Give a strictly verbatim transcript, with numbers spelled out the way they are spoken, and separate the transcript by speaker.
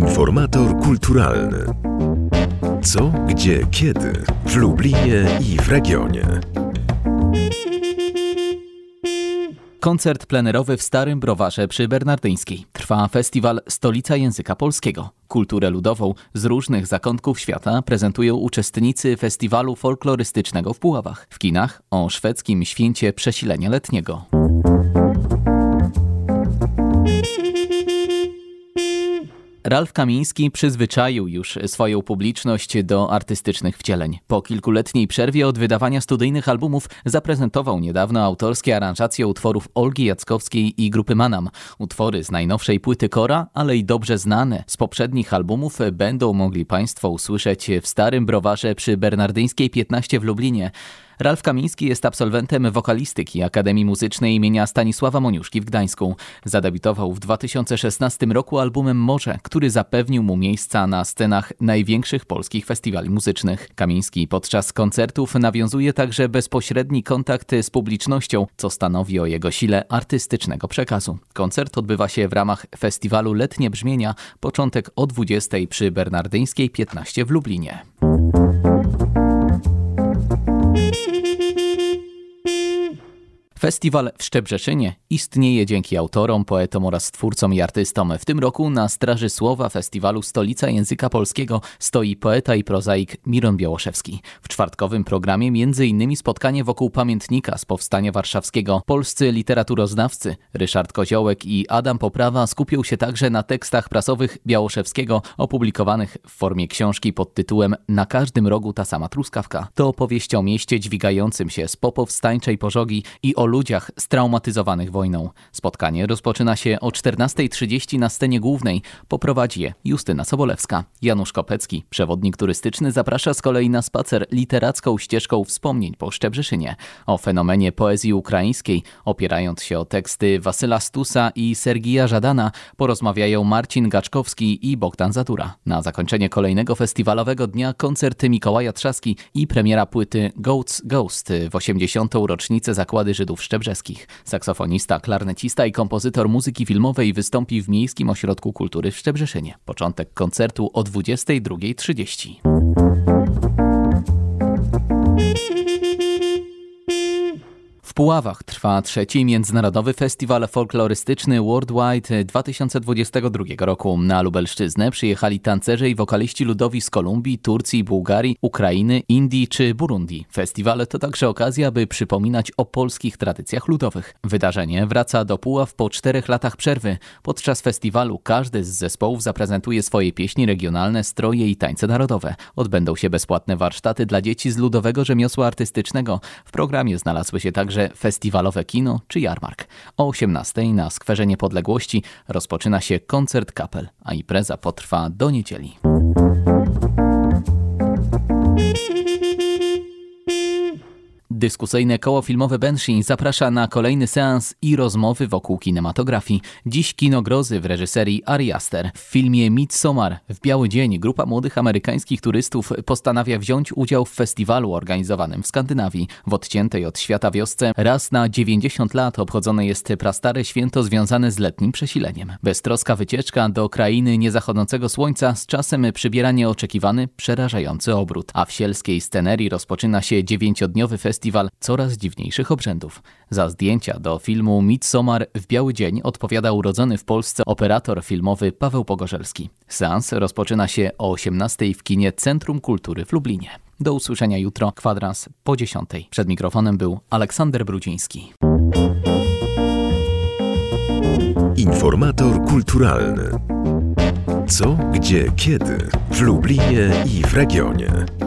Speaker 1: Informator kulturalny. Co, gdzie, kiedy w Lublinie i w regionie.
Speaker 2: Koncert plenerowy w Starym Browarze przy Bernardyńskiej. Trwa festiwal Stolica Języka Polskiego. Kulturę ludową z różnych zakątków świata prezentują uczestnicy festiwalu folklorystycznego w Puławach. W kinach o szwedzkim święcie przesilenia letniego. Ralf Kamiński przyzwyczaił już swoją publiczność do artystycznych wcieleń. Po kilkuletniej przerwie od wydawania studyjnych albumów zaprezentował niedawno autorskie aranżacje utworów Olgi Jackowskiej i grupy Manam. Utwory z najnowszej płyty Kora, ale i dobrze znane z poprzednich albumów będą mogli Państwo usłyszeć w Starym Browarze przy Bernardyńskiej piętnaście w Lublinie. Ralf Kamiński jest absolwentem wokalistyki Akademii Muzycznej imienia Stanisława Moniuszki w Gdańsku. Zadebiutował w dwa tysiące szesnastym roku albumem Morze, który zapewnił mu miejsca na scenach największych polskich festiwali muzycznych. Kamiński podczas koncertów nawiązuje także bezpośredni kontakt z publicznością, co stanowi o jego sile artystycznego przekazu. Koncert odbywa się w ramach festiwalu Letnie Brzmienia, początek o dwudziestej przy Bernardyńskiej piętnaście w Lublinie. Festiwal w Szczebrzeszynie istnieje dzięki autorom, poetom oraz twórcom i artystom. W tym roku na straży słowa festiwalu Stolica Języka Polskiego stoi poeta i prozaik Miron Białoszewski. W czwartkowym programie między innymi spotkanie wokół pamiętnika z Powstania Warszawskiego. Polscy literaturoznawcy Ryszard Koziołek i Adam Poprawa skupią się także na tekstach prasowych Białoszewskiego opublikowanych w formie książki pod tytułem Na każdym rogu ta sama truskawka. To opowieść o mieście dźwigającym się z popowstańczej pożogi i o ludziach straumatyzowanych wojną. Spotkanie rozpoczyna się o czternasta trzydzieści na scenie głównej. Poprowadzi je Justyna Sobolewska. Janusz Kopecki, przewodnik turystyczny, zaprasza z kolei na spacer literacką ścieżką wspomnień po Szczebrzeszynie. O fenomenie poezji ukraińskiej, opierając się o teksty Wasyla Stusa i Sergija Żadana, porozmawiają Marcin Gaczkowski i Bogdan Zadura. Na zakończenie kolejnego festiwalowego dnia koncert Mikołaja Trzaski i premiera płyty Goats Ghost w osiemdziesiątą rocznicę Zakłady Żydów Szczebrzeskich. Saksofonista, klarnecista i kompozytor muzyki filmowej wystąpi w Miejskim Ośrodku Kultury w Szczebrzeszynie. Początek koncertu o dwudziestej drugiej trzydzieści. W Puławach trwa trzeci Międzynarodowy Festiwal Folklorystyczny Worldwide dwa tysiące dwudziestego drugiego roku. Na Lubelszczyznę przyjechali tancerze i wokaliści ludowi z Kolumbii, Turcji, Bułgarii, Ukrainy, Indii czy Burundi. Festiwal to także okazja, by przypominać o polskich tradycjach ludowych. Wydarzenie wraca do Puław po czterech latach przerwy. Podczas festiwalu każdy z zespołów zaprezentuje swoje pieśni regionalne, stroje i tańce narodowe. Odbędą się bezpłatne warsztaty dla dzieci z ludowego rzemiosła artystycznego. W programie znalazły się także festiwalowe kino czy jarmark. O osiemnastej na Skwerze Niepodległości rozpoczyna się koncert kapel, a impreza potrwa do niedzieli. Dyskusyjne koło filmowe Banshee zaprasza na kolejny seans i rozmowy wokół kinematografii. Dziś kino grozy w reżyserii Ari Aster. W filmie Midsommar w biały dzień grupa młodych amerykańskich turystów postanawia wziąć udział w festiwalu organizowanym w Skandynawii. W odciętej od świata wiosce raz na dziewięćdziesiąt lat obchodzone jest prastare święto związane z letnim przesileniem. Beztroska wycieczka do krainy niezachodzącego słońca z czasem przybiera nieoczekiwany, przerażający obrót. A w sielskiej scenerii rozpoczyna się dziewięciodniowy festiwal coraz dziwniejszych obrzędów. Za zdjęcia do filmu Midsommar w biały dzień odpowiada urodzony w Polsce operator filmowy Paweł Pogorzelski. Seans rozpoczyna się o osiemnastej w kinie Centrum Kultury w Lublinie. Do usłyszenia jutro, kwadrans po dziesiątej. Przed mikrofonem był Aleksander Brudziński.
Speaker 1: Informator kulturalny. Co, gdzie, kiedy w Lublinie i w regionie.